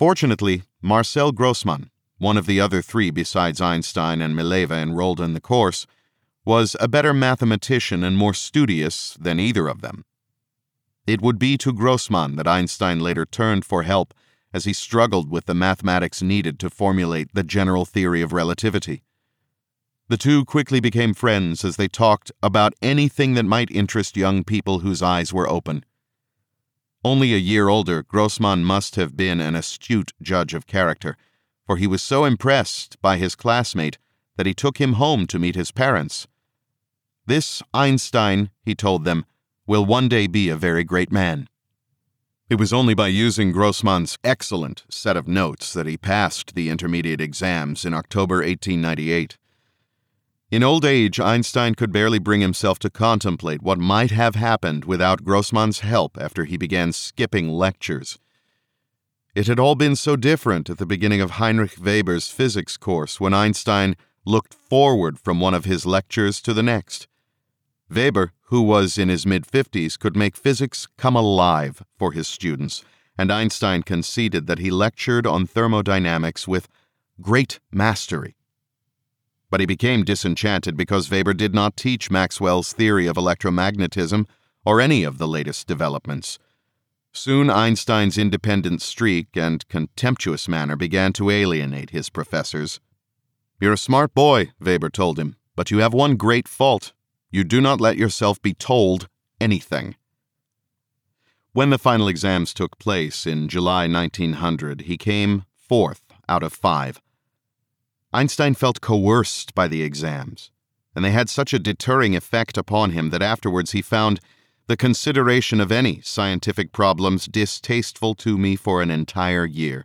Fortunately, Marcel Grossmann, one of the other three besides Einstein and Mileva enrolled in the course, was a better mathematician and more studious than either of them. It would be to Grossmann that Einstein later turned for help as he struggled with the mathematics needed to formulate the general theory of relativity. The two quickly became friends as they talked about anything that might interest young people whose eyes were open. Only a year older, Grossmann must have been an astute judge of character, for he was so impressed by his classmate that he took him home to meet his parents. "This Einstein," he told them, "will one day be a very great man." It was only by using Grossmann's excellent set of notes that he passed the intermediate exams in October 1898. In old age, Einstein could barely bring himself to contemplate what might have happened without Grossmann's help after he began skipping lectures. It had all been so different at the beginning of Heinrich Weber's physics course when Einstein looked forward from one of his lectures to the next. Weber, who was in his mid-50s, could make physics come alive for his students, and Einstein conceded that he lectured on thermodynamics with great mastery. But he became disenchanted because Weber did not teach Maxwell's theory of electromagnetism or any of the latest developments. Soon Einstein's independent streak and contemptuous manner began to alienate his professors. "You're a smart boy," Weber told him, "but you have one great fault. You do not let yourself be told anything." When the final exams took place in July 1900, he came fourth out of 5. Einstein felt coerced by the exams, and they had such a deterring effect upon him that afterwards he found the consideration of any scientific problems distasteful to me for an entire year.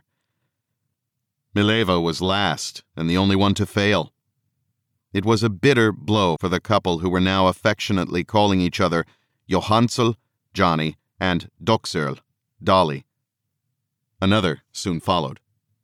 Mileva was last and the only one to fail. It was a bitter blow for the couple who were now affectionately calling each other Johansel, Johnny, and Doxerl, Dolly. Another soon followed.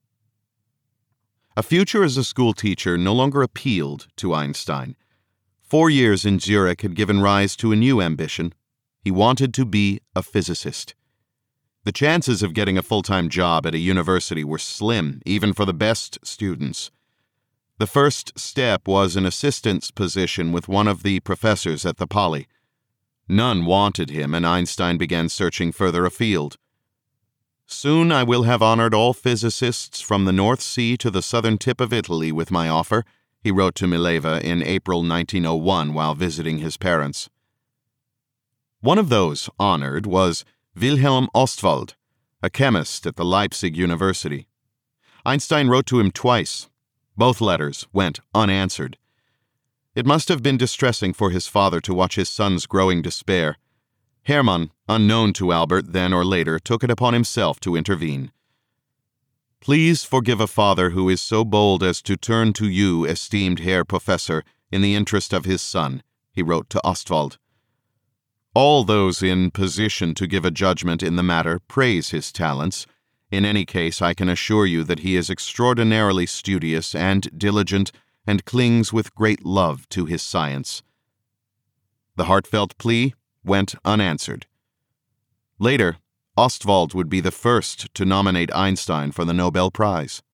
A future as a school teacher no longer appealed to Einstein. 4 years in Zurich had given rise to a new ambition. He wanted to be a physicist. The chances of getting a full-time job at a university were slim, even for the best students. The first step was an assistant's position with one of the professors at the Poly. None wanted him, and Einstein began searching further afield. "Soon I will have honored all physicists from the North Sea to the southern tip of Italy with my offer," he wrote to Mileva in April 1901 while visiting his parents. One of those honored was Wilhelm Ostwald, a chemist at the Leipzig University. Einstein wrote to him twice. Both letters went unanswered. It must have been distressing for his father to watch his son's growing despair. Hermann, unknown to Albert then or later, took it upon himself to intervene. "Please forgive a father who is so bold as to turn to you, esteemed Herr Professor, in the interest of his son," he wrote to Ostwald. "All those in position to give a judgment in the matter praise his talents. In any case, I can assure you that he is extraordinarily studious and diligent and clings with great love to his science." The heartfelt plea went unanswered. Later, Ostwald would be the first to nominate Einstein for the Nobel Prize.